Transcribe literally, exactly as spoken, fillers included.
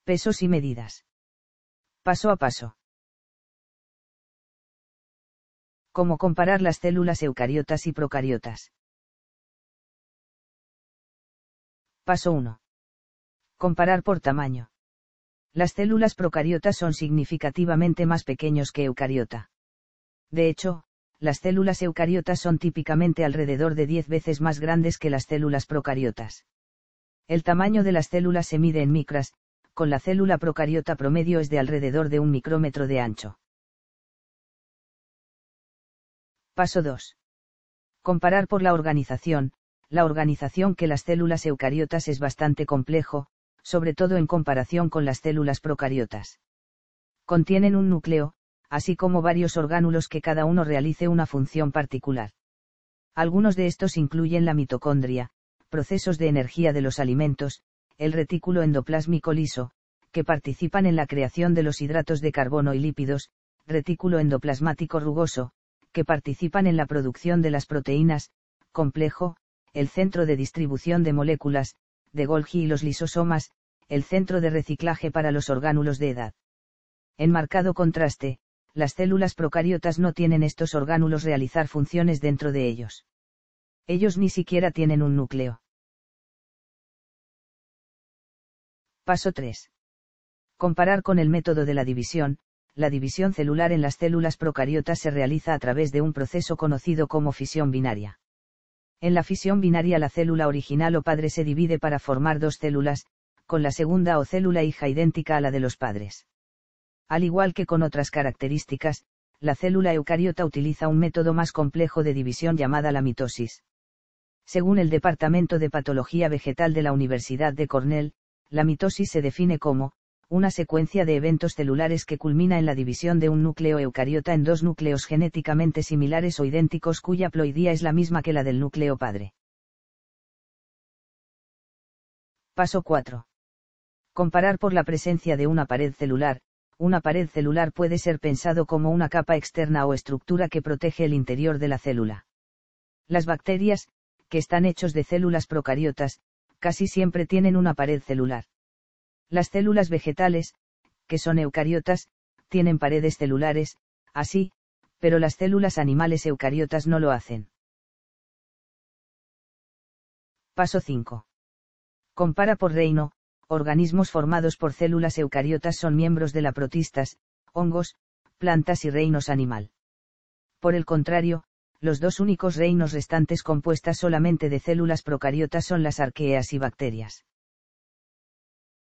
Pesos y medidas. Paso a paso. ¿Cómo comparar las células eucariotas y procariotas? Paso uno. Comparar por tamaño. Las células procariotas son significativamente más pequeños que eucariota. De hecho, las células eucariotas son típicamente alrededor de diez veces más grandes que las células procariotas. El tamaño de las células se mide en micras, con la célula procariota promedio es de alrededor de un micrómetro de ancho. Paso dos. Comparar por la organización. La organización que las células eucariotas es bastante complejo, sobre todo en comparación con las células procariotas. Contienen un núcleo, así como varios orgánulos que cada uno realice una función particular. Algunos de estos incluyen la mitocondria, procesos de energía de los alimentos, el retículo endoplásmico liso, que participan en la creación de los hidratos de carbono y lípidos, retículo endoplasmático rugoso, que participan en la producción de las proteínas, complejo, el centro de distribución de moléculas, de Golgi y los lisosomas, el centro de reciclaje para los orgánulos de edad. En marcado contraste, las células procariotas no tienen estos orgánulos realizar funciones dentro de ellos. Ellos ni siquiera tienen un núcleo. Paso tres. Comparar con el método de la división. La división celular en las células procariotas se realiza a través de un proceso conocido como fisión binaria. En la fisión binaria la célula original o padre se divide para formar dos células, con la segunda o célula hija idéntica a la de los padres. Al igual que con otras características, la célula eucariota utiliza un método más complejo de división llamada la mitosis. Según el Departamento de Patología Vegetal de la Universidad de Cornell, la mitosis se define como una secuencia de eventos celulares que culmina en la división de un núcleo eucariota en dos núcleos genéticamente similares o idénticos cuya ploidía es la misma que la del núcleo padre. Paso cuatro. Comparar por la presencia de una pared celular. Una pared celular puede ser pensado como una capa externa o estructura que protege el interior de la célula. Las bacterias, que están hechos de células procariotas, casi siempre tienen una pared celular. Las células vegetales, que son eucariotas, tienen paredes celulares, así, pero las células animales eucariotas no lo hacen. Paso cinco. Compara por reino. Organismos formados por células eucariotas son miembros de la protistas, hongos, plantas y reinos animal. Por el contrario, los dos únicos reinos restantes compuestas solamente de células procariotas son las arqueas y bacterias.